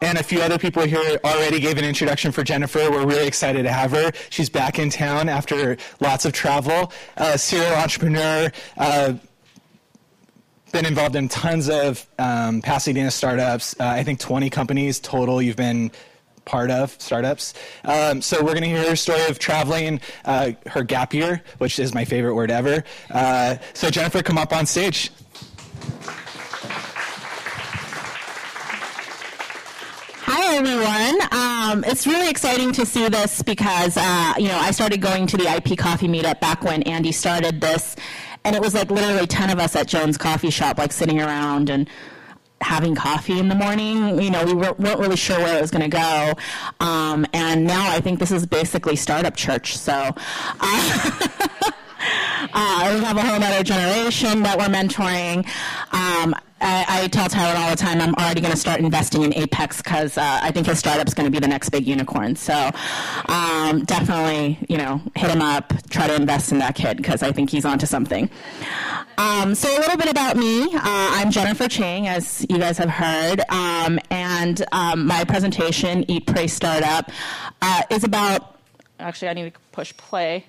and a few other people here already gave an introduction for Jennifer. We're really excited to have her. She's back in town after lots of travel. Serial entrepreneur, been involved in tons of Pasadena startups. I think 20 companies total you've been part of, startups. So we're going to hear her story of traveling, her gap year, which is my favorite word ever. So Jennifer, come up on stage. Hi, everyone. It's really exciting to see this because, I started going to the IP Coffee meetup back when Andy started this, and it was like literally 10 of us at Jones Coffee Shop, like sitting around and having coffee in the morning. We weren't really sure where it was going to go. And now I think this is basically startup church. So we have a whole other generation that we're mentoring. I tell Tyrone all the time I'm already going to start investing in Apex because I think his startup's going to be the next big unicorn. So definitely, hit him up, try to invest in that kid because I think he's onto something. So a little bit about me. I'm Jennifer Chang, as you guys have heard, and my presentation, Eat, Pray, Startup, is about, actually I need to push play.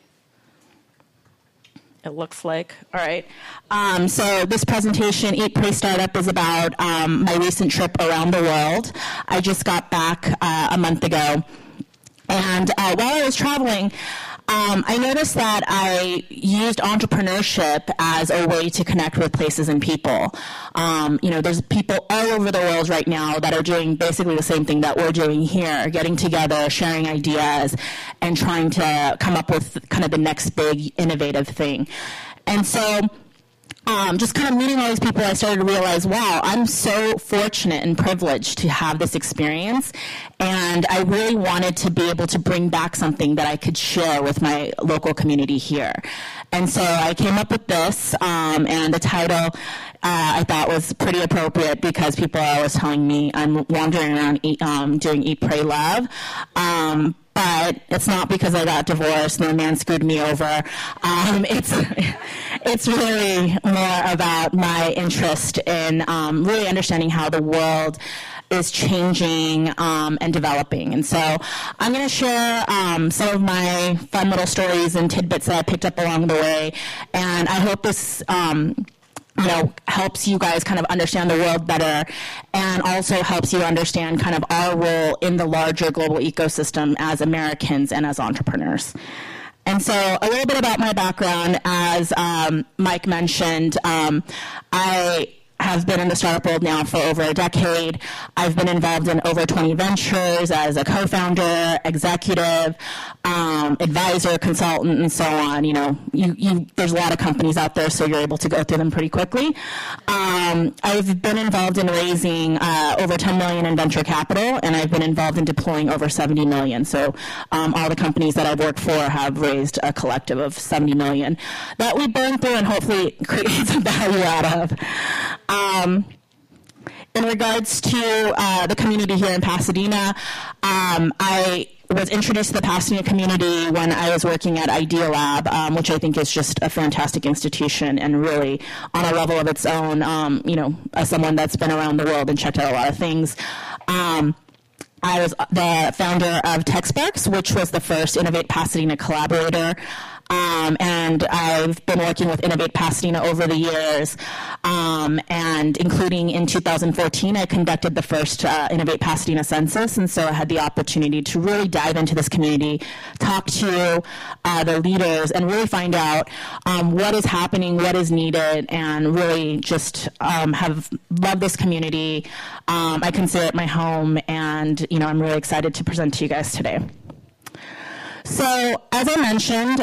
It looks like. All right. So this presentation, Eat, Pray, Startup, is about my recent trip around the world. I just got back a month ago. And while I was traveling, I noticed that I used entrepreneurship as a way to connect with places and people. There's people all over the world right now that are doing basically the same thing that we're doing here, getting together, sharing ideas, and trying to come up with kind of the next big innovative thing. And so just kind of meeting all these people, I started to realize, wow, I'm so fortunate and privileged to have this experience. And I really wanted to be able to bring back something that I could share with my local community here. And so I came up with this, and the title I thought was pretty appropriate because people are always telling me I'm wandering around doing Eat, Pray, Love. But it's not because I got divorced and the man screwed me over. It's really more about my interest in really understanding how the world is changing and developing. And so I'm going to share some of my fun little stories and tidbits that I picked up along the way. And I hope this helps you guys kind of understand the world better and also helps you understand kind of our role in the larger global ecosystem as Americans and as entrepreneurs. And so a little bit about my background, as Mike mentioned, I have been in the startup world now for over a decade. I've been involved in over 20 ventures as a co-founder, executive, advisor, consultant, and so on. There's a lot of companies out there, so you're able to go through them pretty quickly. I've been involved in raising over $10 million in venture capital, and I've been involved in deploying over $70 million. So all the companies that I've worked for have raised a collective of $70 million that we burn through and hopefully create some value out of. In regards to the community here in Pasadena, I was introduced to the Pasadena community when I was working at Idea Lab, which I think is just a fantastic institution and really on a level of its own, as someone that's been around the world and checked out a lot of things. I was the founder of TechSparks, which was the first Innovate Pasadena collaborator. And I've been working with Innovate Pasadena over the years, and including in 2014, I conducted the first Innovate Pasadena census, and so I had the opportunity to really dive into this community, talk to the leaders, and really find out what is happening, what is needed, and really just have loved this community. I consider it my home, and I'm really excited to present to you guys today. So, as I mentioned,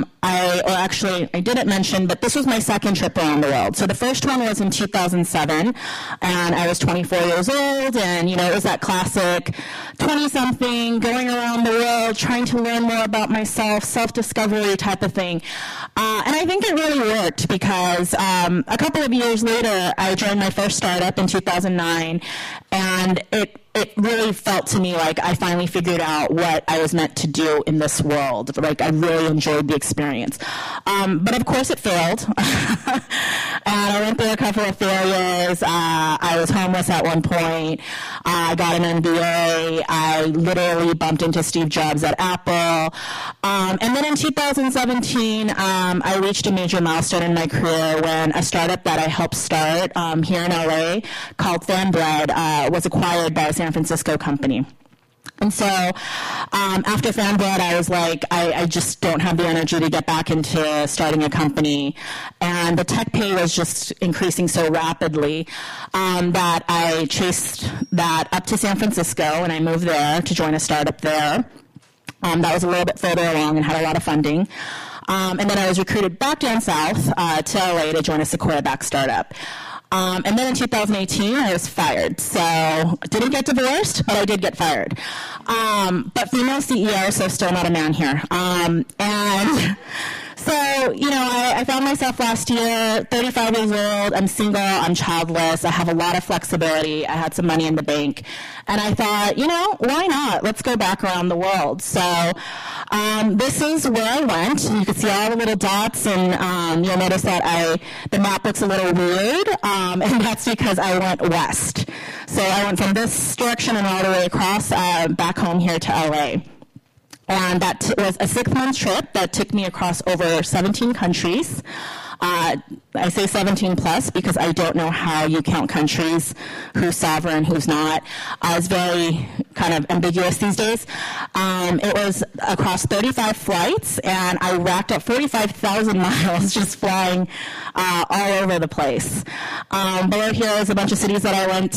I didn't mention, but this was my second trip around the world. So the first one was in 2007, and I was 24 years old, and, it was that classic 20-something, going around the world, trying to learn more about myself, self-discovery type of thing. And I think it really worked because a couple of years later, I joined my first startup in 2009, And it really felt to me like I finally figured out what I was meant to do in this world. Like, I really enjoyed the experience. But of course it failed. And I went through a couple of failures. I was homeless at one point. I got an MBA. I literally bumped into Steve Jobs at Apple. And then in 2017, I reached a major milestone in my career when a startup that I helped start here in LA called FanBread was acquired by a San Francisco company. And so after FanBread, I was like, I just don't have the energy to get back into starting a company. And the tech pay was just increasing so rapidly that I chased that up to San Francisco, and I moved there to join a startup there. That was a little bit further along and had a lot of funding. And then I was recruited back down south to LA to join a Sequoia-backed startup. And then in 2018, I was fired. So I didn't get divorced, but I did get fired. But female CEO, so still not a man here. And so, I found myself last year, 35 years old, I'm single, I'm childless, I have a lot of flexibility, I had some money in the bank, and I thought, why not? Let's go back around the world. So this is where I went. You can see all the little dots, and you'll notice that the map looks a little weird, and that's because I went west. So I went from this direction and all the way across back home here to LA. And that was a 6-month trip that took me across over 17 countries. I say 17 plus because I don't know how you count countries, who's sovereign, who's not. It's very kind of ambiguous these days. It was across 35 flights, and I racked up 45,000 miles just flying all over the place. Below here is a bunch of cities that I went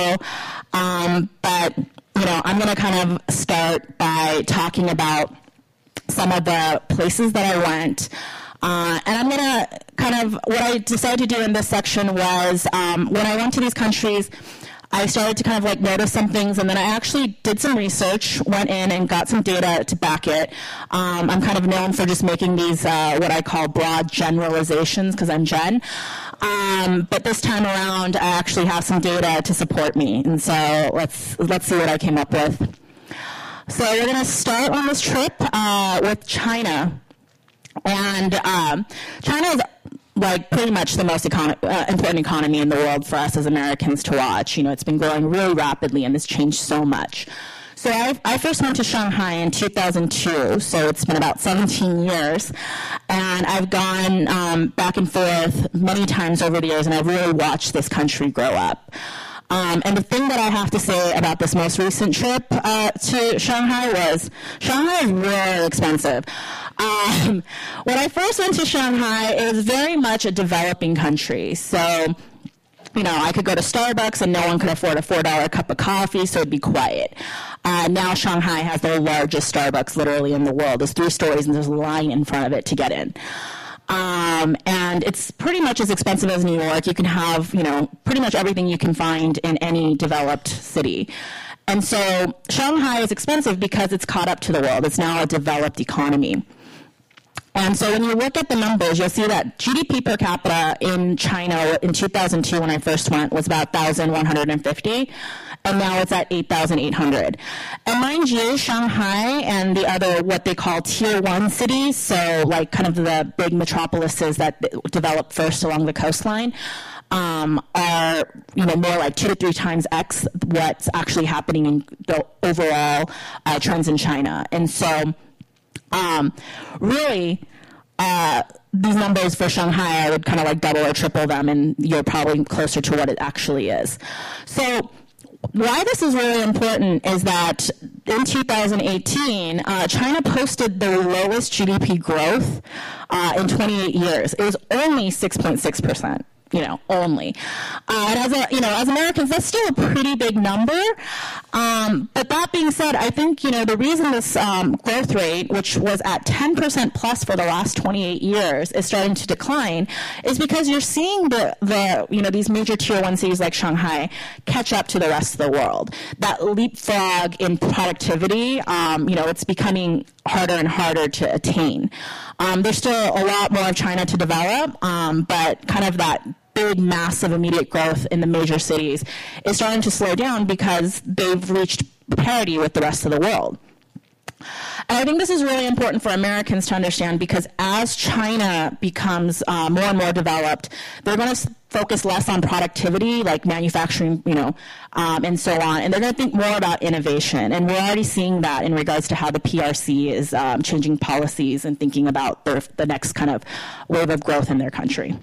to, but I'm going to kind of start by talking about some of the places that I went. And I'm going to what I decided to do in this section was when I went to these countries, I started to kind of notice some things, and then I actually did some research, went in and got some data to back it. I'm kind of known for just making these what I call broad generalizations because I'm Jen. But this time around, I actually have some data to support me, and so let's see what I came up with. So we're going to start on this trip with China, and China is pretty much the most important economy in the world for us as Americans to watch. It's been growing really rapidly, and it's changed so much. So I first went to Shanghai in 2002, so it's been about 17 years, and I've gone back and forth many times over the years, and I've really watched this country grow up. And the thing that I have to say about this most recent trip to Shanghai was Shanghai is really expensive. When I first went to Shanghai, it was very much a developing country, so I could go to Starbucks and no one could afford a $4 cup of coffee, so it'd be quiet. Now Shanghai has the largest Starbucks literally in the world. There's 3 stories and there's a line in front of it to get in. And it's pretty much as expensive as New York. You can have, pretty much everything you can find in any developed city. And so Shanghai is expensive because it's caught up to the world. It's now a developed economy. And so when you look at the numbers, you'll see that GDP per capita in China in 2002, when I first went, was about 1,150, and now it's at 8,800. And mind you, Shanghai and the other what they call tier 1 cities, so kind of the big metropolises that develop first along the coastline, are more like 2 to 3 times X what's actually happening in the overall trends in China. And so really, these numbers for Shanghai, I would kind of double or triple them, and you're probably closer to what it actually is. So why this is really important is that in 2018, China posted the lowest GDP growth in 28 years. It was only 6.6%. Only. And as Americans, that's still a pretty big number. But that being said, I think, the reason this growth rate, which was at 10% plus for the last 28 years, is starting to decline is because you're seeing these major tier 1 cities like Shanghai catch up to the rest of the world. That leapfrog in productivity, it's becoming harder and harder to attain. There's still a lot more of China to develop, but kind of that big, massive, immediate growth in the major cities is starting to slow down because they've reached parity with the rest of the world. And I think this is really important for Americans to understand, because as China becomes more and more developed, they're going to focus less on productivity, like manufacturing, and so on. And they're going to think more about innovation. And we're already seeing that in regards to how the PRC is changing policies and thinking about the next kind of wave of growth in their country.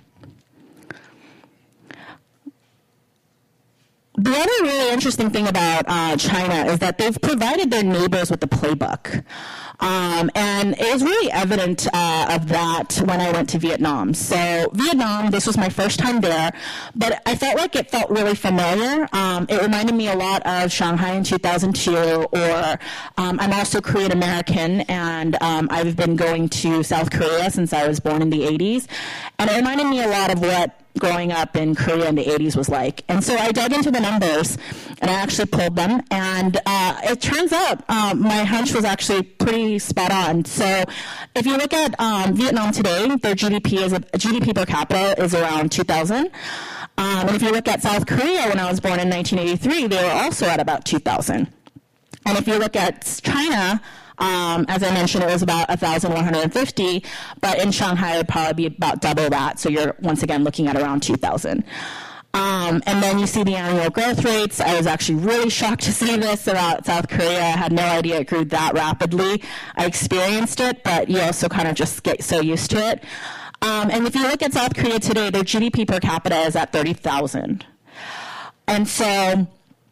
The other really interesting thing about China is that they've provided their neighbors with the playbook. And it was really evident of that when I went to Vietnam. So Vietnam, this was my first time there, but I felt like it felt really familiar. It reminded me a lot of Shanghai in 2002, or I'm also Korean American, and I've been going to South Korea since I was born in the 80s. And it reminded me a lot of what growing up in Korea in the 80s was like. And so I dug into the numbers, and I actually pulled them, and it turns out my hunch was actually pretty spot on. So if you look at Vietnam today, their GDP per capita is around 2,000. And if you look at South Korea, when I was born in 1983, they were also at about 2,000. And if you look at China, as I mentioned, it was about 1,150, but in Shanghai, it would probably be about double that. So you're, once again, looking at around 2,000. And then you see the annual growth rates. I was actually really shocked to see this about South Korea. I had no idea it grew that rapidly. I experienced it, but you also kind of just get so used to it. And if you look at South Korea today, their GDP per capita is at 30,000. And so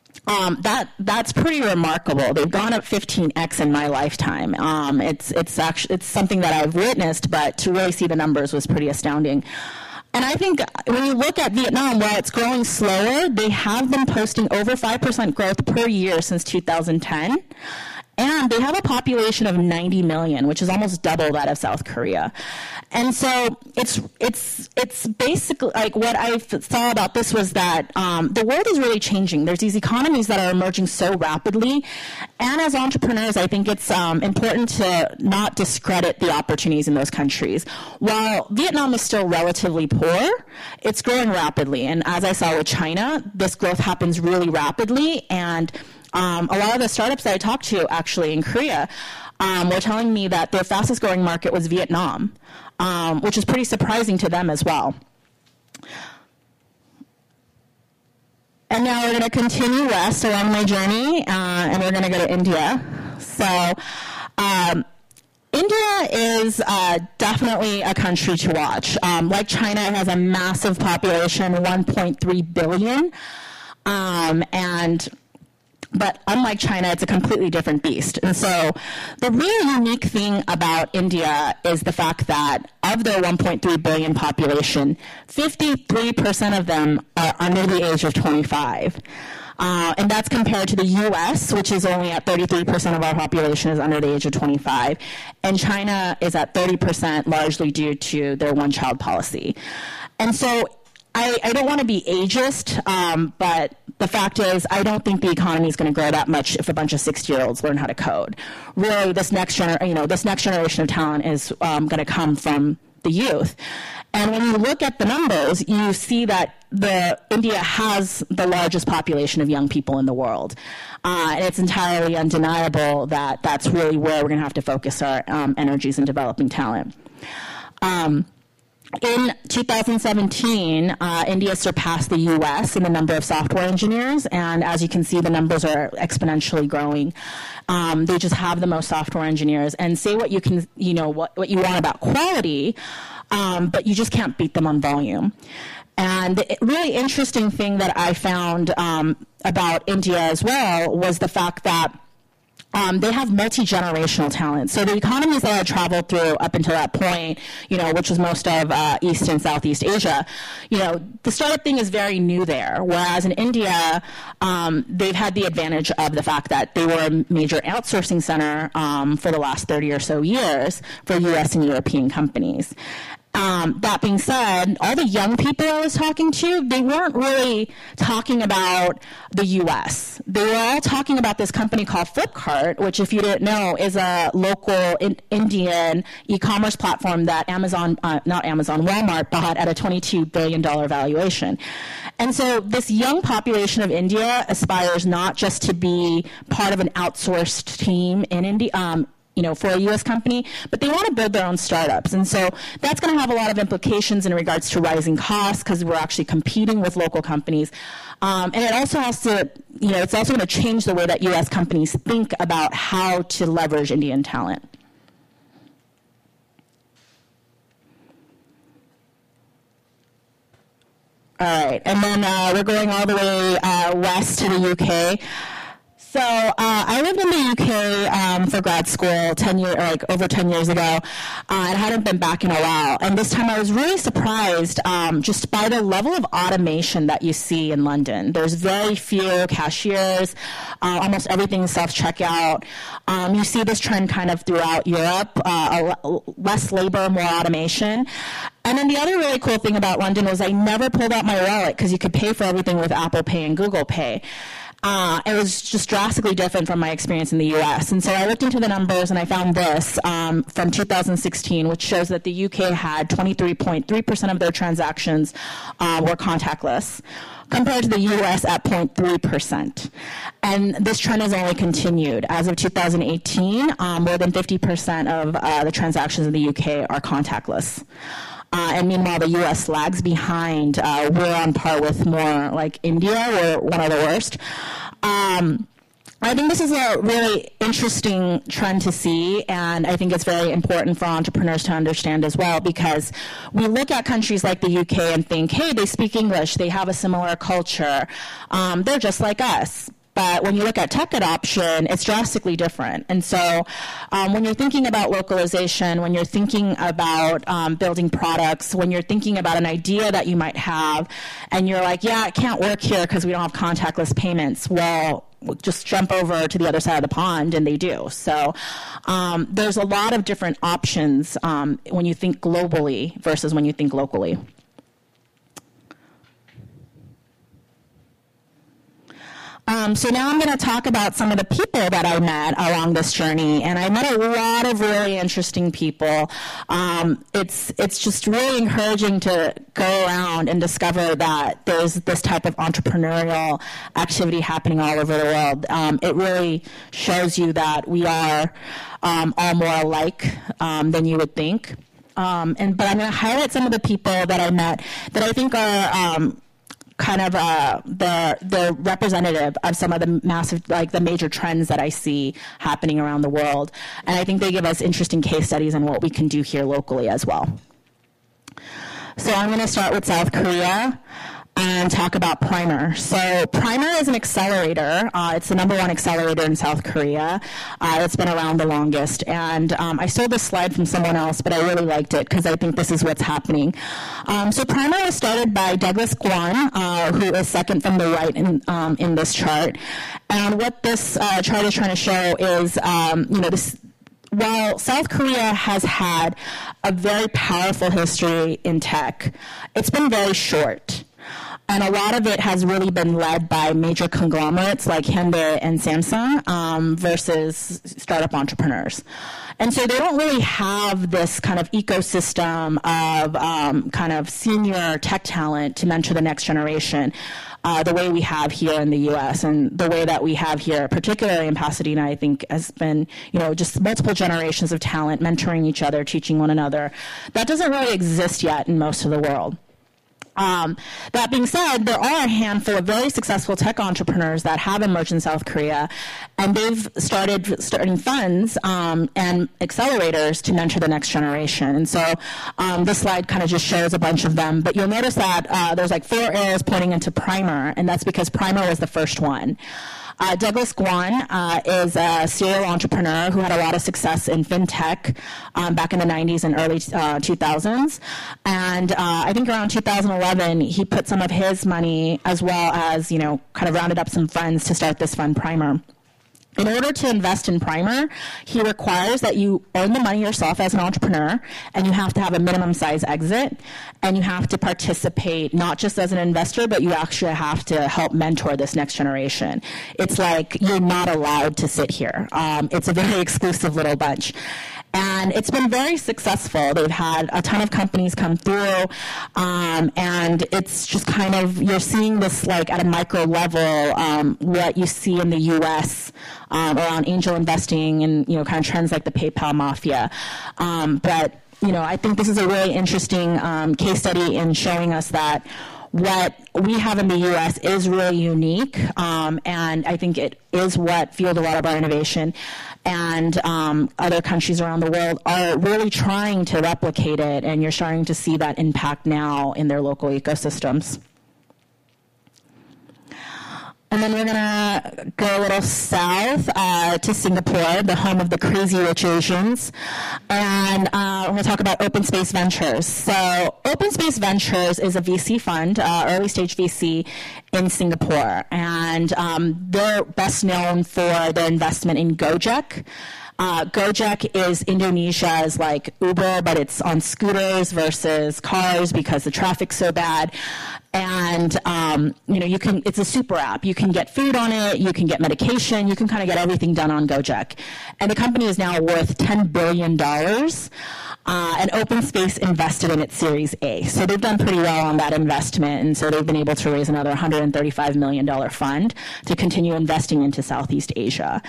that's pretty remarkable. They've gone up 15x in my lifetime. It's something that I've witnessed, but to really see the numbers was pretty astounding. And I think when you look at Vietnam, while it's growing slower, they have been posting over 5% growth per year since 2010. And they have a population of 90 million, which is almost double that of South Korea. And so it's basically, like, what I saw about this was that the world is really changing. There's these economies that are emerging so rapidly. And as entrepreneurs, I think it's important to not discredit the opportunities in those countries. While Vietnam is still relatively poor, it's growing rapidly. And as I saw with China, this growth happens really rapidly. And a lot of the startups that I talked to actually in Korea were telling me that their fastest growing market was Vietnam, which is pretty surprising to them as well. And now we're going to continue west along my journey, and we're going to go to India. So India is definitely a country to watch. Like China, it has a massive population, 1.3 billion, but unlike China, it's a completely different beast. And so the really unique thing about India is the fact that of their 1.3 billion population, 53% of them are under the age of 25. And that's compared to the U.S., which is only at 33% of our population is under the age of 25. And China is at 30%, largely due to their one-child policy. And so I don't want to be ageist, but the fact is, I don't think the economy is going to grow that much if a bunch of 60-year-olds learn how to code. Really, this next generation of talent is going to come from the youth. And when you look at the numbers, you see that India has the largest population of young people in the world. And it's entirely undeniable that that's really where we're going to have to focus our energies in developing talent. In 2017, India surpassed the U.S. in the number of software engineers, and as you can see, the numbers are exponentially growing. They just have the most software engineers, and say what you can, what you want about quality, but you just can't beat them on volume. And the really interesting thing that I found about India as well was the fact that they have multi-generational talent. So the economies that I traveled through up until that point, which was most of East and Southeast Asia, the startup thing is very new there. Whereas in India, they've had the advantage of the fact that they were a major outsourcing center for the last 30 or so years for U.S. and European companies. That being said, all the young people I was talking to, they weren't really talking about the U.S. They were all talking about this company called Flipkart, which, if you didn't know, is a local Indian e-commerce platform that Walmart bought at a $22 billion valuation. And so this young population of India aspires not just to be part of an outsourced team in India, for a U.S. company, but they want to build their own startups. And so that's going to have a lot of implications in regards to rising costs because we're actually competing with local companies. And it also has to, it's also going to change the way that U.S. companies think about how to leverage Indian talent. All right, and then we're going all the way west to the UK. So I lived in the UK for grad school over 10 years ago, and hadn't been back in a while. And this time I was really surprised just by the level of automation that you see in London. There's very few cashiers. Almost everything is self-checkout. You see this trend kind of throughout Europe, less labor, more automation. And then the other really cool thing about London was I never pulled out my wallet because you could pay for everything with Apple Pay and Google Pay. It was just drastically different from my experience in the U.S. And so I looked into the numbers and I found this from 2016, which shows that the UK had 23.3% of their transactions were contactless, compared to the U.S. at 0.3%. And this trend has only continued. As of 2018, more than 50% of the transactions in the UK are contactless. And meanwhile, the U.S. lags behind. We're on par with more like India. We're one of the worst. I think this is a really interesting trend to see, and I think it's very important for entrepreneurs to understand as well, because we look at countries like the UK and think, hey, they speak English, they have a similar culture, they're just like us. But when you look at tech adoption, it's drastically different. And so when you're thinking about localization, when you're thinking about building products, when you're thinking about an idea that you might have, and you're like, yeah, it can't work here because we don't have contactless payments, well, just jump over to the other side of the pond, and they do. So there's a lot of different options when you think globally versus when you think locally. So now I'm going to talk about some of the people that I met along this journey, and I met a lot of really interesting people. It's just really encouraging to go around and discover that there's this type of entrepreneurial activity happening all over the world. It really shows you that we are all more alike than you would think. But I'm going to highlight some of the people that I met that I think are kind of the representative of some of the massive, like the major trends that I see happening around the world. And I think they give us interesting case studies on what we can do here locally as well. So I'm going to start with South Korea and talk about Primer. So Primer is an accelerator. It's the #1 accelerator in South Korea. It's been around the longest. And I stole this slide from someone else, but I really liked it because I think this is what's happening. So Primer was started by Douglas Guan, who is second from the right in this chart. And what this chart is trying to show is, while South Korea has had a very powerful history in tech, it's been very short. And a lot of it has really been led by major conglomerates like Hyundai and Samsung versus startup entrepreneurs. And so they don't really have this kind of ecosystem of kind of senior tech talent to mentor the next generation the way we have here in the U.S. and the way that we have here, particularly in Pasadena, I think has been, just multiple generations of talent mentoring each other, teaching one another. That doesn't really exist yet in most of the world. That being said, there are a handful of very successful tech entrepreneurs that have emerged in South Korea, and they've starting funds and accelerators to mentor the next generation. And so this slide kind of just shows a bunch of them, but you'll notice that there's like 4 arrows pointing into Primer, and that's because Primer was the first one. Douglas Guan is a serial entrepreneur who had a lot of success in fintech back in the 90s and early 2000s. And I think around 2011, he put some of his money as well as, kind of rounded up some friends to start this fund, Primer. In order to invest in Primer, he requires that you earn the money yourself as an entrepreneur, and you have to have a minimum size exit, and you have to participate not just as an investor, but you actually have to help mentor this next generation. It's like you're not allowed to sit here. It's a very exclusive little bunch. And it's been very successful. They've had a ton of companies come through, and it's just kind of, you're seeing this like at a micro level, what you see in the U.S. Around angel investing and, kind of trends like the PayPal mafia. But I think this is a really interesting case study in showing us that what we have in the U.S. is really unique, and I think it is what fueled a lot of our innovation. And other countries around the world are really trying to replicate it, and you're starting to see that impact now in their local ecosystems. And then we're going to go a little south to Singapore, the home of the crazy rich Asians. And we're going to talk about Open Space Ventures. So Open Space Ventures is a VC fund, early stage VC in Singapore. And they're best known for their investment in Gojek. Gojek is Indonesia's like Uber, but it's on scooters versus cars because the traffic's so bad. And, it's a super app. You can get food on it, you can get medication, you can kind of get everything done on Gojek. And the company is now worth $10 billion. And OpenSpace invested in its Series A. So they've done pretty well on that investment, and so they've been able to raise another $135 million fund to continue investing into Southeast Asia.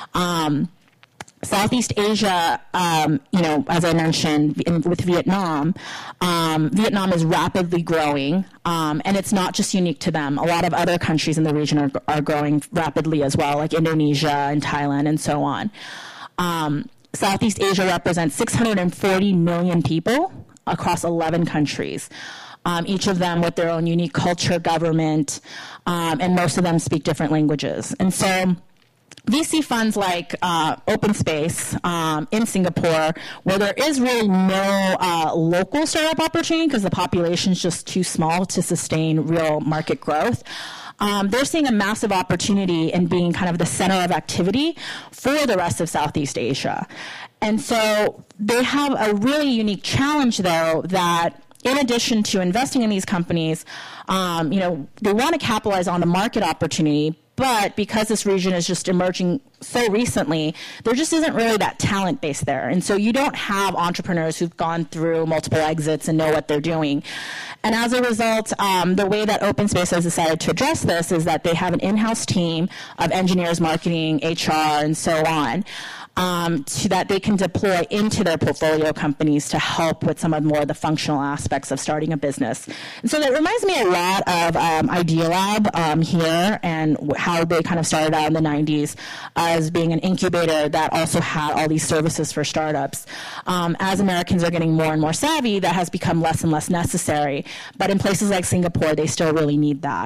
Southeast Asia, as I mentioned, with Vietnam, Vietnam is rapidly growing, and it's not just unique to them. A lot of other countries in the region are growing rapidly as well, like Indonesia and Thailand and so on. Southeast Asia represents 640 million people across 11 countries. Each of them with their own unique culture, government, and most of them speak different languages. And so VC funds like OpenSpace in Singapore, where there is really no local startup opportunity because the population is just too small to sustain real market growth, they're seeing a massive opportunity in being kind of the center of activity for the rest of Southeast Asia. And so they have a really unique challenge, though, that in addition to investing in these companies, they want to capitalize on the market opportunity. But because this region is just emerging so recently, there just isn't really that talent base there. And so you don't have entrepreneurs who've gone through multiple exits and know what they're doing. And as a result, the way that OpenSpace has decided to address this is that they have an in-house team of engineers, marketing, HR, and so on, so that they can deploy into their portfolio companies to help with some of more of the functional aspects of starting a business. And so that reminds me a lot of Idealab here and how they kind of started out in the 90s as being an incubator that also had all these services for startups. As Americans are getting more and more savvy, that has become less and less necessary. But in places like Singapore, they still really need that.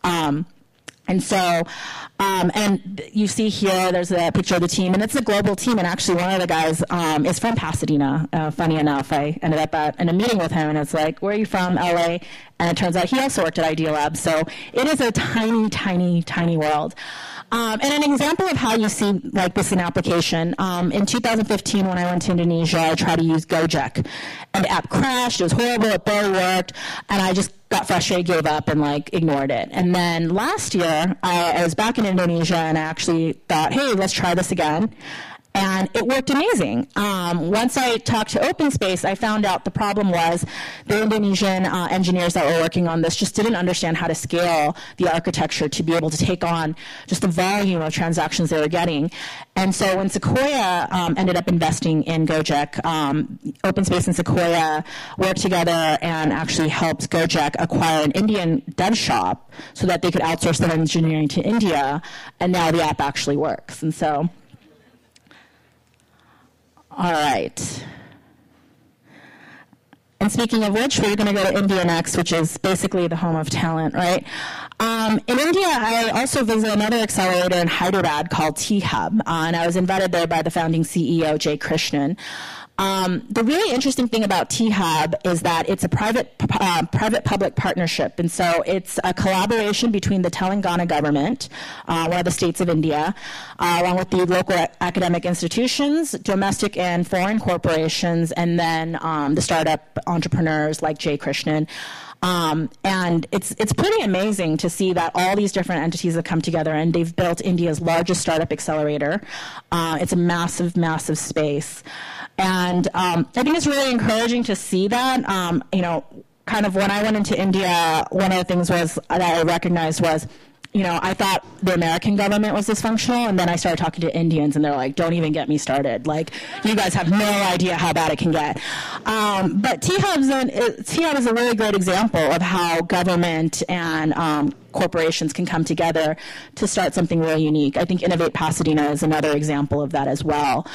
And so, and you see here, there's a picture of the team, and it's a global team, and actually one of the guys is from Pasadena. Funny enough, I ended up in a meeting with him, and it's like, where are you from? LA. And it turns out he also worked at Idealab. So it is a tiny, tiny, tiny world. And an example of how you see like this in application, in 2015 when I went to Indonesia, I tried to use Gojek. And the app crashed, it was horrible, it barely worked, and I just got frustrated, gave up, and ignored it. And then last year, I was back in Indonesia, and I actually thought, hey, let's try this again. And it worked amazing. Once I talked to OpenSpace, I found out the problem was the Indonesian engineers that were working on this just didn't understand how to scale the architecture to be able to take on just the volume of transactions they were getting. And so when Sequoia ended up investing in Gojek, OpenSpace and Sequoia worked together and actually helped Gojek acquire an Indian dev shop so that they could outsource their engineering to India, and now the app actually works. And so, all right. And speaking of which, we're going to go to India next, which is basically the home of talent, right? In India, I also visited another accelerator in Hyderabad called T-Hub, and I was invited there by the founding CEO, Jay Krishnan. The really interesting thing about T-Hub is that it's a private-public partnership, and so it's a collaboration between the Telangana government, one of the states of India, along with the local academic institutions, domestic and foreign corporations, and then the startup entrepreneurs like Jay Krishnan. And it's pretty amazing to see that all these different entities have come together, and they've built India's largest startup accelerator. It's a massive, massive space. And I think it's really encouraging to see that. Kind of when I went into India, one of the things that I recognized was, I thought the American government was dysfunctional, and then I started talking to Indians, and they're like, don't even get me started. Like, you guys have no idea how bad it can get. But T-Hub is a really great example of how government and corporations can come together to start something really unique. I think Innovate Pasadena is another example of that as well.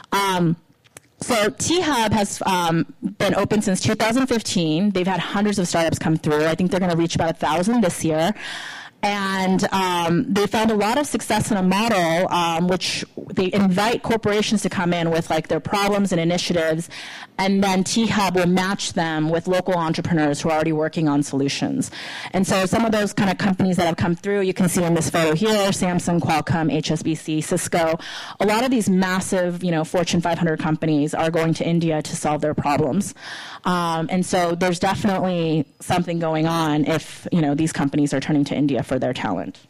So T-Hub has been open since 2015. They've had hundreds of startups come through. I think they're going to reach about 1,000 this year. And they found a lot of success in a model which they invite corporations to come in with like their problems and initiatives, and then T-Hub will match them with local entrepreneurs who are already working on solutions. And so some of those kind of companies that have come through, you can see in this photo here, Samsung, Qualcomm, HSBC, Cisco. A lot of these massive, Fortune 500 companies are going to India to solve their problems. And so there's definitely something going on if, these companies are turning to India for their talent.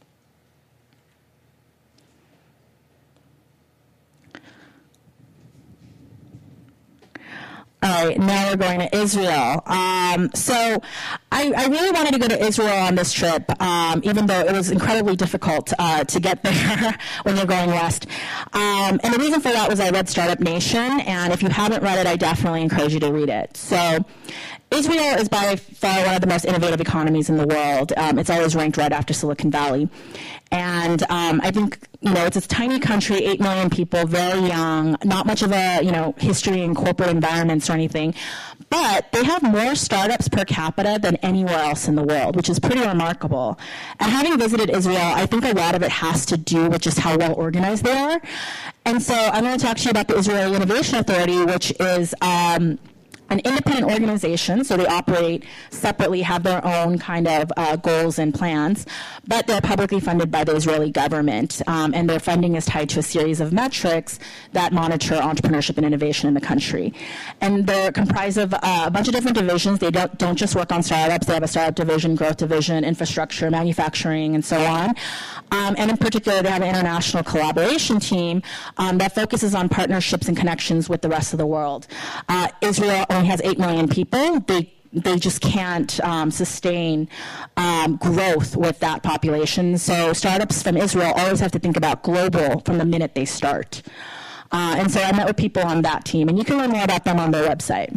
All right, now we're going to Israel. So I really wanted to go to Israel on this trip, even though it was incredibly difficult to get there when you're going west. And the reason for that was I read Startup Nation, and if you haven't read it, I definitely encourage you to read it. So Israel is by far one of the most innovative economies in the world. It's always ranked right after Silicon Valley. And I think, it's a tiny country, 8 million people, very young, not much of a, history in corporate environments or anything. But they have more startups per capita than anywhere else in the world, which is pretty remarkable. And having visited Israel, I think a lot of it has to do with just how well organized they are. And so I'm going to talk to you about the Israeli Innovation Authority, which is an independent organization, so they operate separately, have their own kind of goals and plans, but they're publicly funded by the Israeli government, and their funding is tied to a series of metrics that monitor entrepreneurship and innovation in the country. And they're comprised of a bunch of different divisions. They don't just work on startups. They have a startup division, growth division, infrastructure, manufacturing, and so on. And in particular, they have an international collaboration team that focuses on partnerships and connections with the rest of the world. Israel only has 8 million people. They just can't sustain growth with that population. So startups from Israel always have to think about global from the minute they start. And so I met with people on that team, and you can learn more about them on their website.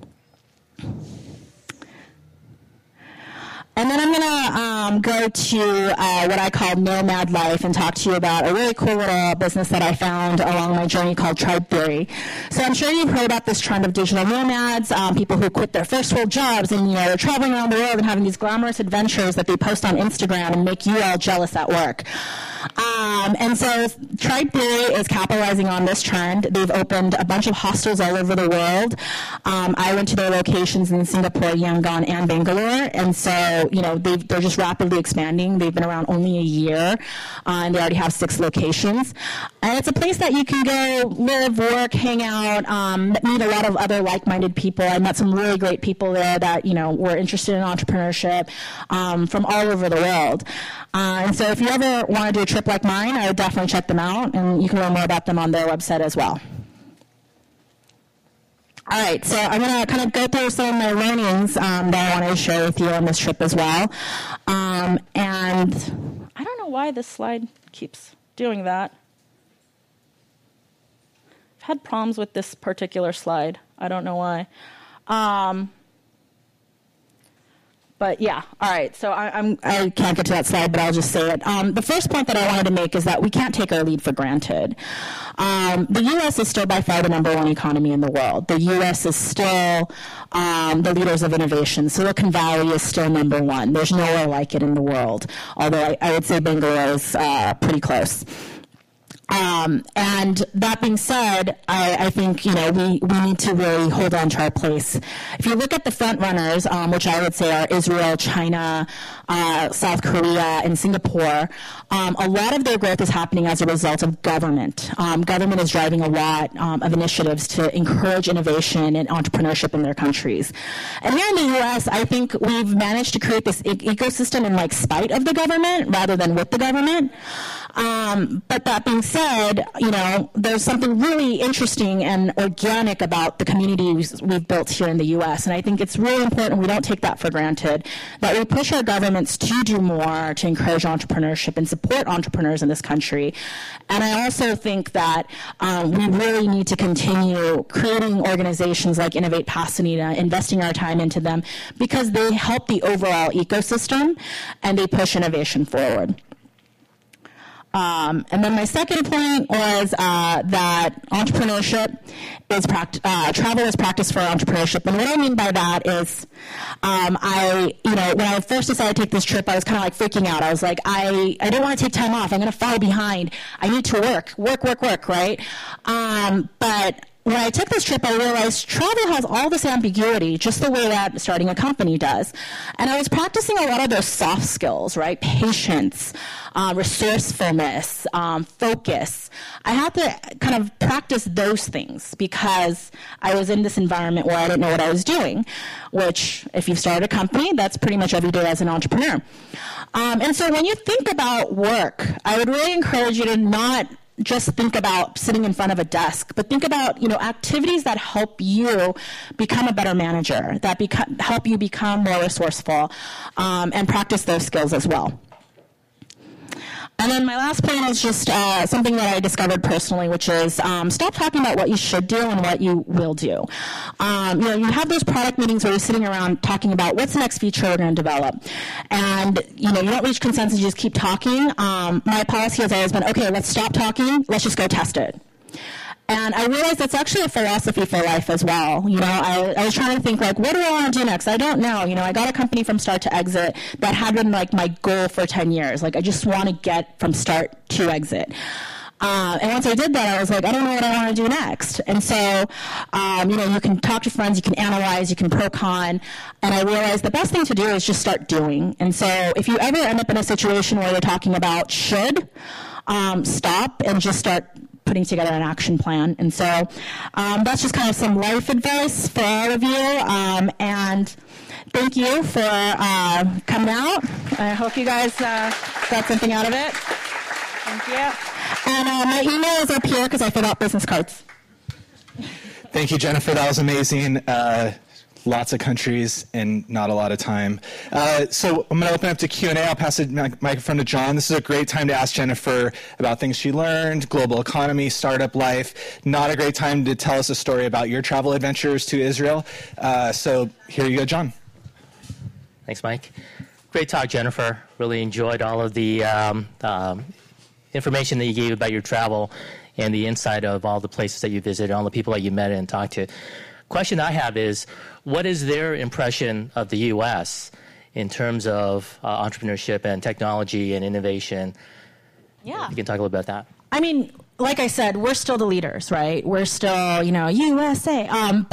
And then I'm going to go to what I call Nomad Life and talk to you about a really cool little business that I found along my journey called Tribe Theory. So I'm sure you've heard about this trend of digital nomads, people who quit their first world jobs and they're traveling around the world and having these glamorous adventures that they post on Instagram and make you all jealous at work. And so Tribe Theory is capitalizing on this trend. They've opened a bunch of hostels all over the world. I went to their locations in Singapore, Yangon, and Bangalore, and so they're just rapidly expanding. They've been around only a year, and they already have 6 locations. And it's a place that you can go live, work, hang out, meet a lot of other like-minded people. I met some really great people there that were interested in entrepreneurship from all over the world. And so if you ever want to do a trip like mine, I would definitely check them out, and you can learn more about them on their website as well. All right, so I'm going to kind of go through some of my learnings that I wanted to share with you on this trip as well. And I don't know why this slide keeps doing that. I've had problems with this particular slide. I don't know why. But yeah, all right, so I can't get to that slide, but I'll just say it. The first point that I wanted to make is that we can't take our lead for granted. The U.S. is still by far the #1 economy in the world. The U.S. is still the leaders of innovation. Silicon Valley is still #1. There's nowhere like it in the world, although I would say Bangalore is pretty close. And that being said, I think, we need to really hold on to our place. If you look at the front runners, which I would say are Israel, China, South Korea, and Singapore, a lot of their growth is happening as a result of government. Government is driving a lot of initiatives to encourage innovation and entrepreneurship in their countries. And here in the U.S., I think we've managed to create this ecosystem in spite of the government rather than with the government. But that being said, there's something really interesting and organic about the communities we've built here in the U.S. And I think it's really important we don't take that for granted, that we push our governments to do more to encourage entrepreneurship and support entrepreneurs in this country. And I also think that we really need to continue creating organizations like Innovate Pasadena, investing our time into them, because they help the overall ecosystem and they push innovation forward. And then my second point was that entrepreneurship is travel is practice for entrepreneurship. And what I mean by that is, when I first decided to take this trip, I was kind of freaking out. I was like, I don't want to take time off. I'm going to fall behind. I need to work, right? But when I took this trip, I realized travel has all this ambiguity, just the way that starting a company does. And I was practicing a lot of those soft skills, right? Patience, resourcefulness, focus. I had to kind of practice those things because I was in this environment where I didn't know what I was doing, which, if you've started a company, that's pretty much every day as an entrepreneur. And so when you think about work, I would really encourage you to not just think about sitting in front of a desk, but think about, activities that help you become a better manager, that help you become more resourceful, and practice those skills as well. And then my last point is just something that I discovered personally, which is stop talking about what you should do and what you will do. You have those product meetings where you're sitting around talking about what's the next feature we're going to develop. And, you don't reach consensus, you just keep talking. My policy has always been, okay, let's stop talking, let's just go test it. And I realized that's actually a philosophy for life as well. I was trying to think, what do I want to do next? I don't know. I got a company from start to exit that had been, my goal for 10 years. I just want to get from start to exit. And once I did that, I was like, I don't know what I want to do next. And so, you can talk to friends, you can analyze, you can pro-con. And I realized the best thing to do is just start doing. And so if you ever end up in a situation where you're talking about should, stop and just start putting together an action plan. And so that's just kind of some life advice for all of you. And thank you for coming out. I hope you guys got something out of it. Thank you. And my email is up here because I filled out business cards. Thank you, Jennifer. That was amazing. Lots of countries and not a lot of time. So I'm going to open up to Q&A. I'll pass the microphone to John. This is a great time to ask Jennifer about things she learned, global economy, startup life. Not a great time to tell us a story about your travel adventures to Israel. So here you go, John. Thanks, Mike. Great talk, Jennifer. Really enjoyed all of the information that you gave about your travel and the insight of all the places that you visited, all the people that you met and talked to. Question I have is, what is their impression of the U.S. in terms of entrepreneurship and technology and innovation? Yeah. If you can talk a little bit about that. I mean, like I said, we're still the leaders, right? We're still, USA.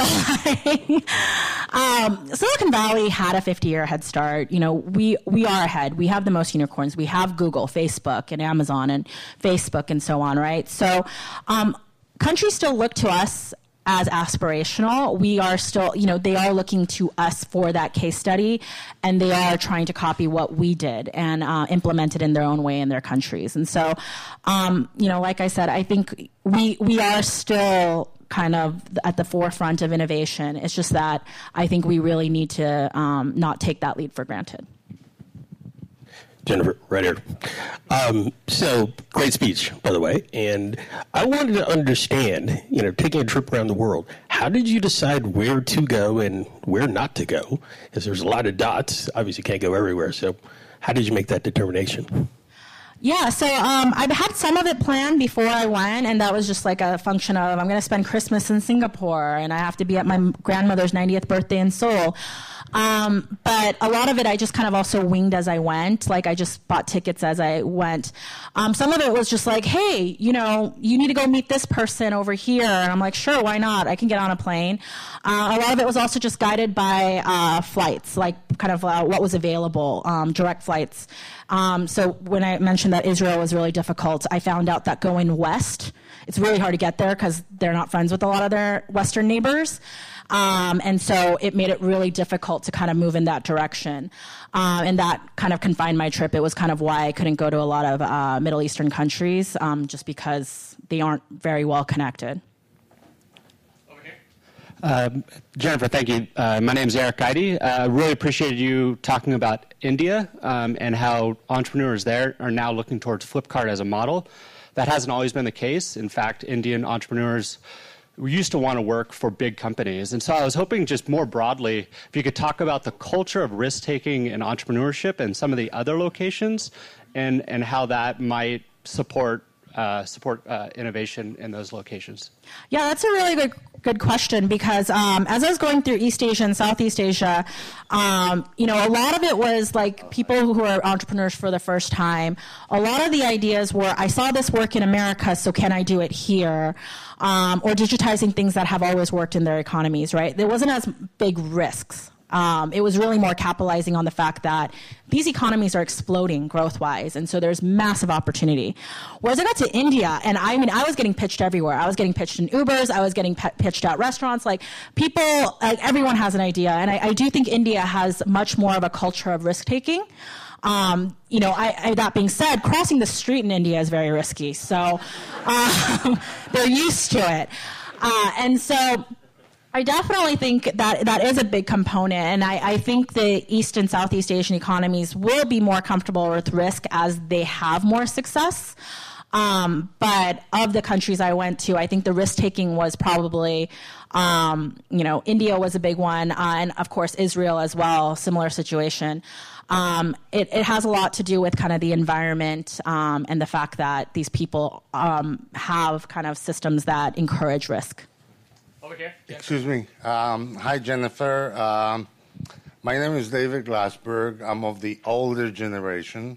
Silicon Valley had a 50-year head start. We are ahead. We have the most unicorns. We have Google, Facebook, and Amazon, and Facebook, and so on, right? So countries still look to us as aspirational. We are still, they are looking to us for that case study, and they are trying to copy what we did and implement it in their own way in their countries. And so, like I said, I think we are still kind of at the forefront of innovation. It's just that I think we really need to not take that lead for granted. Jennifer, right here. So, great speech, by the way. And I wanted to understand, taking a trip around the world, how did you decide where to go and where not to go? Because there's a lot of dots. Obviously, you can't go everywhere. So, how did you make that determination? Yeah, so I had some of it planned before I went, and that was just like a function of I'm going to spend Christmas in Singapore, and I have to be at my grandmother's 90th birthday in Seoul. But a lot of it I just kind of also winged as I went. Like I just bought tickets as I went. Some of it was just like, hey, you need to go meet this person over here. And I'm like, sure, why not? I can get on a plane. A lot of it was also just guided by flights, like kind of what was available, direct flights. So when I mentioned that Israel was really difficult, I found out that going west, it's really hard to get there because they're not friends with a lot of their Western neighbors. And so it made it really difficult to kind of move in that direction. And that kind of confined my trip. It was kind of why I couldn't go to a lot of Middle Eastern countries, just because they aren't very well connected. Jennifer, thank you. My name is Eric Guide. I really appreciated you talking about India and how entrepreneurs there are now looking towards Flipkart as a model. That hasn't always been the case. In fact, Indian entrepreneurs used to want to work for big companies. And so I was hoping just more broadly, if you could talk about the culture of risk-taking and entrepreneurship in some of the other locations and how that might support innovation in those locations. Yeah, that's a really good question because as I was going through East Asia and Southeast Asia, a lot of it was like people who are entrepreneurs for the first time. A lot of the ideas were, I saw this work in America, so can I do it here? Or digitizing things that have always worked in their economies, right? There wasn't as big risks. It was really more capitalizing on the fact that these economies are exploding growth-wise, and so there's massive opportunity. Whereas I got to India, and I was getting pitched everywhere. I was getting pitched in Ubers. I was getting pitched at restaurants. Like people, everyone has an idea, and I do think India has much more of a culture of risk-taking. That being said, crossing the street in India is very risky, so they're used to it, and so. I definitely think that is a big component, and I think the East and Southeast Asian economies will be more comfortable with risk as they have more success. But of the countries I went to, I think the risk-taking was probably, India was a big one, and of course Israel as well, similar situation. It has a lot to do with kind of the environment and the fact that these people have kind of systems that encourage risk. Over here. Excuse me. Hi, Jennifer. My name is David Glassberg. I'm of the older generation.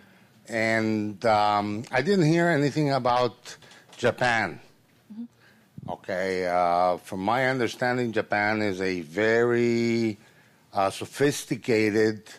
And I didn't hear anything about Japan. Mm-hmm. Okay. From my understanding, Japan is a very sophisticated,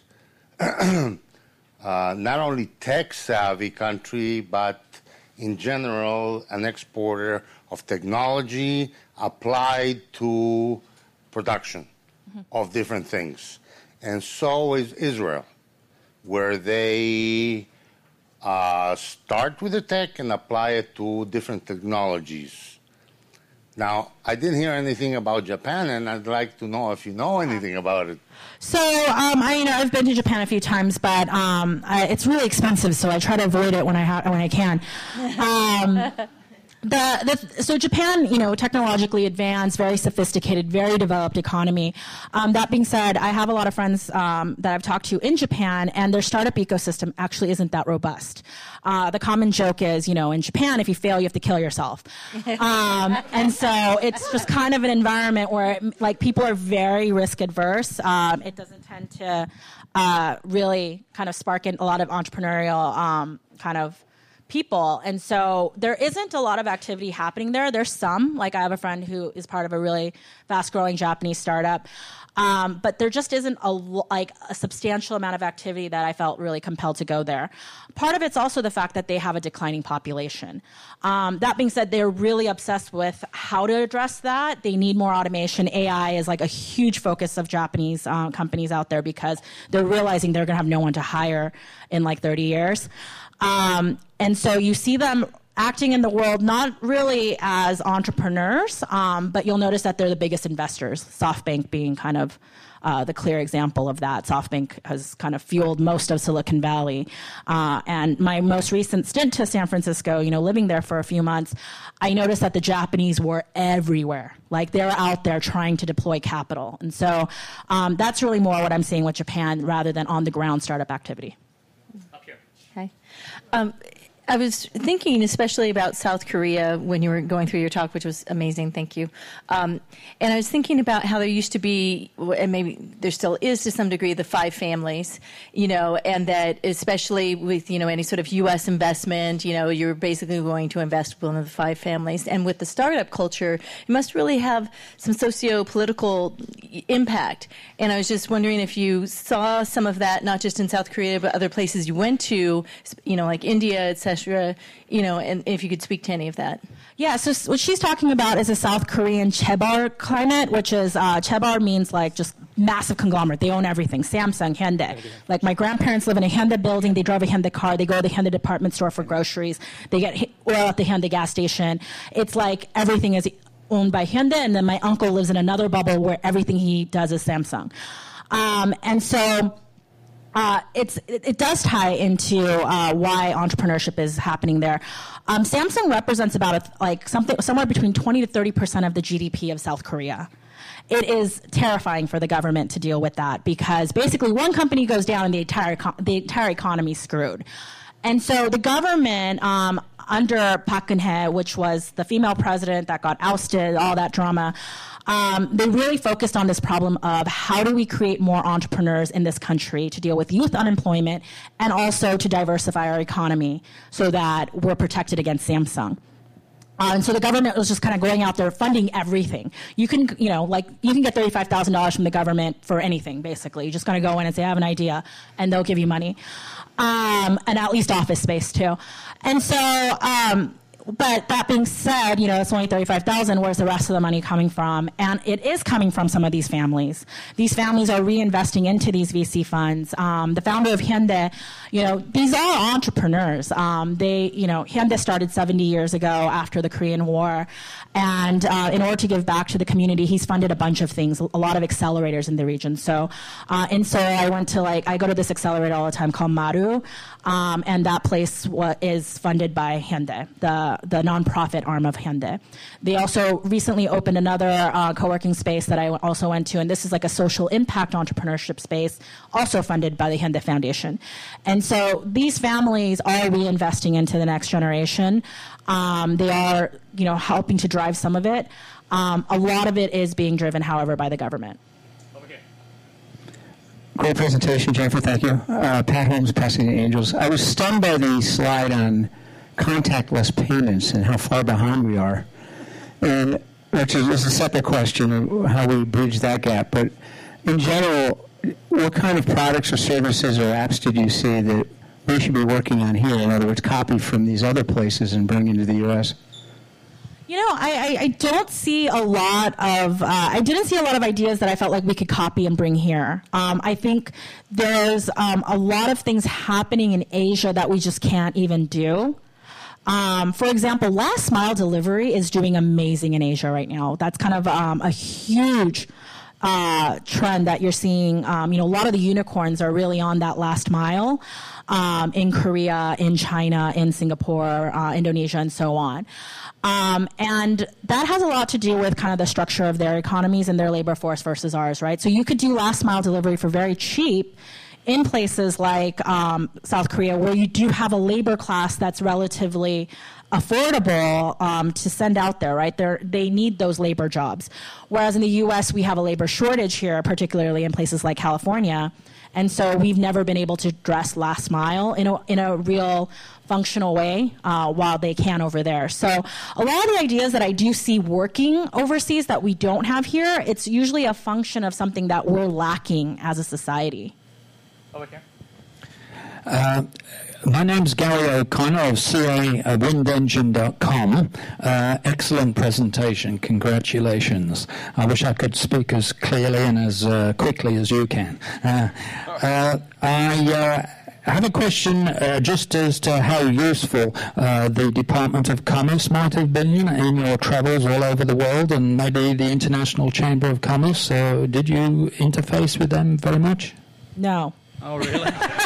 not only tech-savvy country, but in general, an exporter of technology applied to production of different things. And so is Israel, where they start with the tech and apply it to different technologies. Now, I didn't hear anything about Japan, and I'd like to know if you know anything about it. So, I've been to Japan a few times, but it's really expensive, so I try to avoid it when I can. So Japan, technologically advanced, very sophisticated, very developed economy. That being said, I have a lot of friends that I've talked to in Japan, and their startup ecosystem actually isn't that robust. The common joke is, in Japan, if you fail, you have to kill yourself. And so it's just kind of an environment where, people are very risk adverse. It doesn't tend to really kind of spark in a lot of entrepreneurial kind of people. And so there isn't a lot of activity happening there. There's some, I have a friend who is part of a really fast-growing Japanese startup. But there just isn't a substantial amount of activity that I felt really compelled to go there. Part of it's also the fact that they have a declining population. That being said, they're really obsessed with how to address that. They need more automation. AI is a huge focus of Japanese companies out there because they're realizing they're going to have no one to hire in 30 years. And so you see them acting in the world not really as entrepreneurs, but you'll notice that they're the biggest investors, SoftBank being kind of the clear example of that. SoftBank has kind of fueled most of Silicon Valley. And my most recent stint to San Francisco, living there for a few months, I noticed that the Japanese were everywhere. They're out there trying to deploy capital. And so that's really more what I'm seeing with Japan rather than on-the-ground startup activity. Up here. Okay. I was thinking especially about South Korea when you were going through your talk, which was amazing. Thank you. And I was thinking about how there used to be, and maybe there still is to some degree, the 5 families, and that especially with, any sort of U.S. investment, you're basically going to invest with one of the 5 families. And with the startup culture, you must really have some socio-political impact. And I was just wondering if you saw some of that, not just in South Korea, but other places you went to, like India, et cetera, and if you could speak to any of that. Yeah, so what she's talking about is a South Korean chaebol climate, which is, chaebol means like just massive conglomerate. They own everything, Samsung, Hyundai. Like my grandparents live in a Hyundai building, they drive a Hyundai car, they go to the Hyundai department store for groceries, they get oil at the Hyundai gas station. It's like everything is owned by Hyundai, and then my uncle lives in another bubble where everything he does is Samsung. And so it does tie into why entrepreneurship is happening there. Samsung represents about somewhere between 20 to 30% of the GDP of South Korea. It is terrifying for the government to deal with that because basically one company goes down and the entire economy is screwed. And so the government, under Park Geun-hye, which was the female president that got ousted, all that drama, they really focused on this problem of how do we create more entrepreneurs in this country to deal with youth unemployment and also to diversify our economy so that we're protected against Samsung. And so the government was just kind of going out there funding everything. You can, you can get $35,000 from the government for anything, basically. You're just going to go in and say, I have an idea, and they'll give you money. And at least office space, too. And so, but that being said, it's only $35,000. Where's the rest of the money coming from? And it is coming from some of these families. These families are reinvesting into these VC funds. The founder of Hyundai, these are entrepreneurs. Hyundai started 70 years ago after the Korean War. And in order to give back to the community, he's funded a bunch of things, a lot of accelerators in the region. So in Seoul, I go to this accelerator all the time called Maru. And that place is funded by Hyundai, the nonprofit arm of Hyundai. They also recently opened another co-working space that I also went to, and this is like a social impact entrepreneurship space, also funded by the Hyundai Foundation. And so these families are reinvesting into the next generation. They are, helping to drive some of it. A lot of it is being driven, however, by the government. Great presentation, Jennifer. Thank you. Pat Holmes, Pasadena Angels. I was stunned by the slide on contactless payments and how far behind we are. And which is a separate question of how we bridge that gap. But in general, what kind of products or services or apps did you see that we should be working on here? In other words, copy from these other places and bring into the U.S.? I don't see a lot of, I didn't see a lot of ideas that I felt like we could copy and bring here. I think there's a lot of things happening in Asia that we just can't even do. For example, last mile delivery is doing amazing in Asia right now. That's kind of a huge trend that you're seeing. A lot of the unicorns are really on that last mile in Korea, in China, in Singapore, Indonesia, and so on. And that has a lot to do with kind of the structure of their economies and their labor force versus ours, right? So you could do last mile delivery for very cheap in places like South Korea, where you do have a labor class that's relatively affordable to send out there, right? They need those labor jobs. Whereas in the U.S., we have a labor shortage here, particularly in places like California. And so we've never been able to address last mile in a real functional way while they can over there. So a lot of the ideas that I do see working overseas that we don't have here, it's usually a function of something that we're lacking as a society. Over here. My name's Gary O'Connor of CAWindEngine.com. Excellent presentation. Congratulations. I wish I could speak as clearly and as quickly as you can. I have a question just as to how useful the Department of Commerce might have been in your travels all over the world, and maybe the International Chamber of Commerce. Did you interface with them very much? No. Oh, really?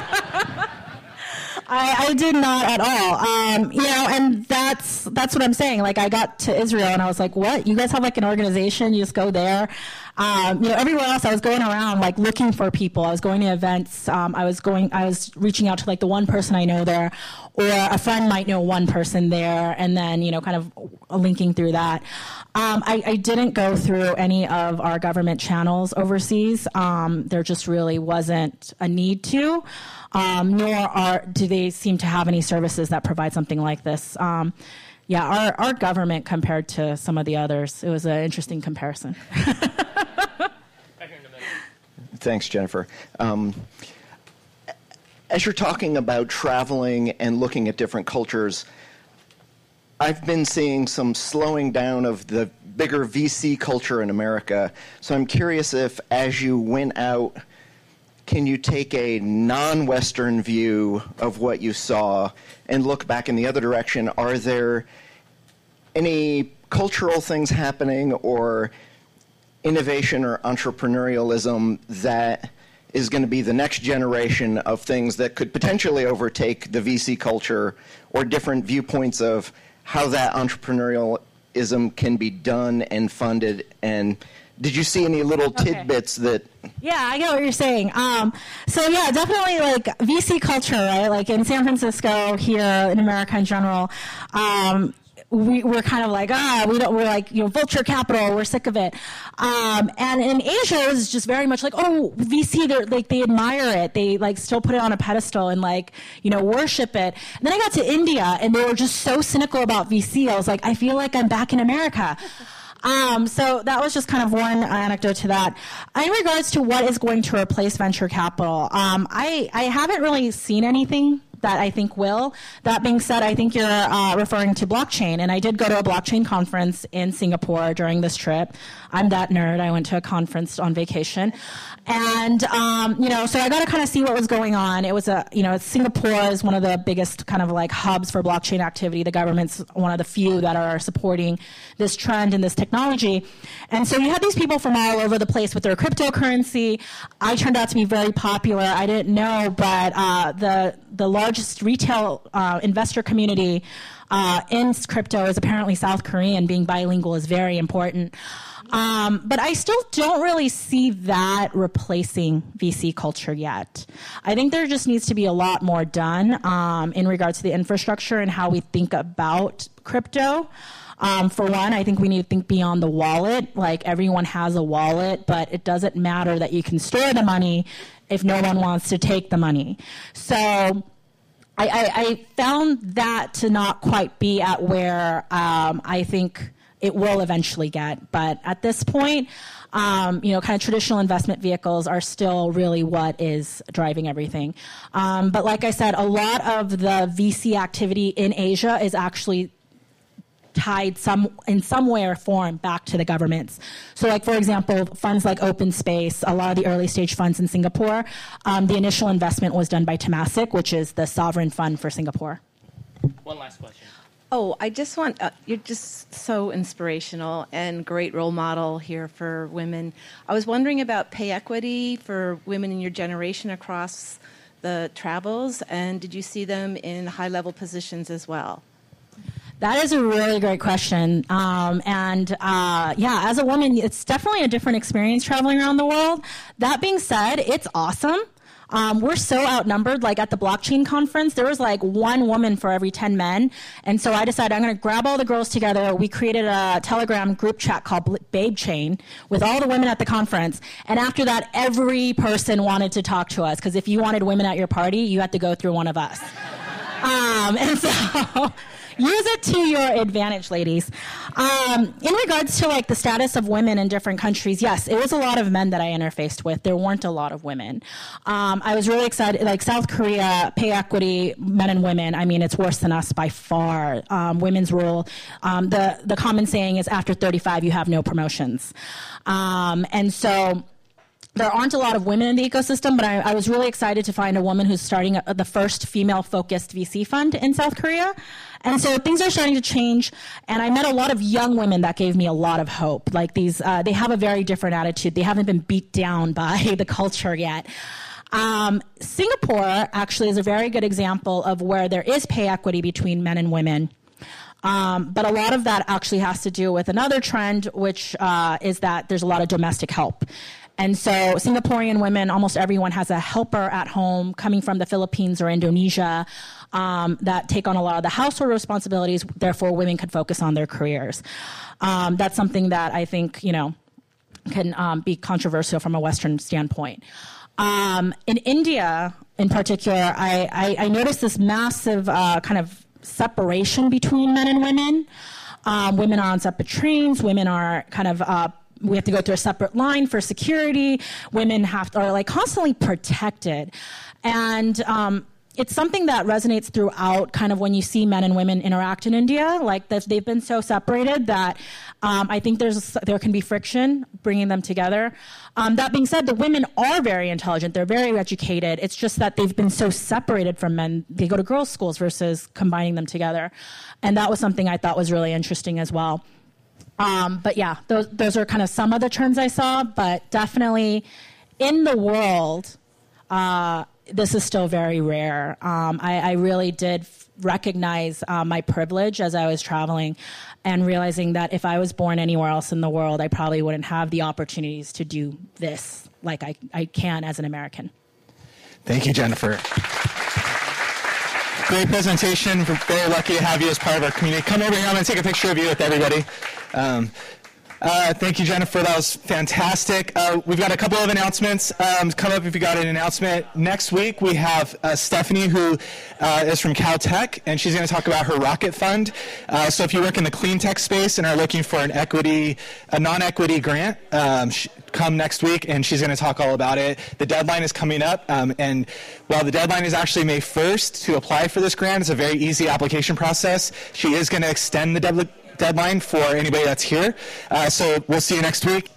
I did not at all. And that's what I'm saying. Like, I got to Israel and I was like, what? You guys have like an organization? You just go there? Everywhere else I was going around like looking for people. I was going to events. I was reaching out to like the one person I know there, or a friend might know one person there, and then, kind of linking through that. I didn't go through any of our government channels overseas. There just really wasn't a need to, nor do they seem to have any services that provide something like this. Our government compared to some of the others, it was an interesting comparison. Thanks, Jennifer. As you're talking about traveling and looking at different cultures, I've been seeing some slowing down of the bigger VC culture in America. So I'm curious if, as you went out, can you take a non-Western view of what you saw and look back in the other direction? Are there any cultural things happening or innovation or entrepreneurialism that is going to be the next generation of things that could potentially overtake the VC culture, or different viewpoints of how that entrepreneurialism can be done and funded? And did you see any little tidbits that... Yeah, I get what you're saying. Definitely like VC culture, right? Like in San Francisco, here in America in general, we're kind of like, we're like, vulture capital, we're sick of it. And in Asia, it was just very much like, VC, they admire it. They like still put it on a pedestal and worship it. And then I got to India and they were just so cynical about VC. I was like, I feel like I'm back in America. So that was just kind of one anecdote to that. In regards to what is going to replace venture capital, I haven't really seen anything that I think will. That being said, I think you're referring to blockchain, and I did go to a blockchain conference in Singapore during this trip. I'm that nerd. I went to a conference on vacation. And, so I got to kind of see what was going on. It was Singapore is one of the biggest kind of like hubs for blockchain activity. The government's one of the few that are supporting this trend and this technology. And so you had these people from all over the place with their cryptocurrency. I turned out to be very popular. I didn't know, but the largest retail investor community in crypto is apparently South Korean. Being bilingual is very important. But I still don't really see that replacing VC culture yet. I think there just needs to be a lot more done in regards to the infrastructure and how we think about crypto. For one, I think we need to think beyond the wallet. Like, everyone has a wallet, but it doesn't matter that you can store the money if no one wants to take the money. So I found that to not quite be at where I think it will eventually get. But at this point, kind of traditional investment vehicles are still really what is driving everything. But like I said, a lot of the VC activity in Asia is actually tied in some way or form back to the governments. So like, for example, funds like Open Space, a lot of the early stage funds in Singapore, the initial investment was done by Temasek, which is the sovereign fund for Singapore. One last question. I just want, you're just so inspirational and great role model here for women. I was wondering about pay equity for women in your generation across the travels, and did you see them in high-level positions as well? That is a really great question. As a woman, it's definitely a different experience traveling around the world. That being said, it's awesome. We're so outnumbered. Like at the blockchain conference, there was like one woman for every 10 men. And so I decided I'm going to grab all the girls together. We created a Telegram group chat called Babe Chain with all the women at the conference. And after that, every person wanted to talk to us, because if you wanted women at your party, you had to go through one of us. And so... use it to your advantage, ladies. In regards to like the status of women in different countries, yes, it was a lot of men that I interfaced with. There weren't a lot of women. I was really excited. Like South Korea, pay equity, men and women. I mean, it's worse than us by far. Women's rule. The common saying is after 35, you have no promotions. And so there aren't a lot of women in the ecosystem, but I was really excited to find a woman who's starting the first female-focused VC fund in South Korea. And so things are starting to change, and I met a lot of young women that gave me a lot of hope. Like these, they have a very different attitude. They haven't been beat down by the culture yet. Singapore actually is a very good example of where there is pay equity between men and women. But a lot of that actually has to do with another trend, which is that there's a lot of domestic help. And so Singaporean women, almost everyone has a helper at home coming from the Philippines or Indonesia that take on a lot of the household responsibilities. Therefore, women could focus on their careers. That's something that I think, can be controversial from a Western standpoint. In India, in particular, I noticed this massive kind of separation between men and women. Women are on separate trains. Women are kind of we have to go through a separate line for security. Women are like constantly protected, and it's something that resonates throughout. Kind of when you see men and women interact in India, like they've been so separated that I think there can be friction bringing them together. That being said, the women are very intelligent. They're very educated. It's just that they've been so separated from men. They go to girls' schools versus combining them together, and that was something I thought was really interesting as well. But yeah, those are kind of some of the trends I saw, but definitely in the world, this is still very rare. I really did recognize my privilege as I was traveling and realizing that if I was born anywhere else in the world, I probably wouldn't have the opportunities to do this like I can as an American. Thank you, Jennifer. Great presentation. We're very lucky to have you as part of our community. Come over here. I'm going to take a picture of you with everybody. Thank you, Jennifer. That was fantastic. We've got a couple of announcements. Come up if you got an announcement. Next week, we have Stephanie, who is from Caltech, and she's going to talk about her rocket fund. So if you work in the clean tech space and are looking for a non-equity grant, come next week, and she's going to talk all about it. The deadline is coming up, and while the deadline is actually May 1st to apply for this grant, it's a very easy application process. She is going to extend the deadline for anybody that's here. So we'll see you next week.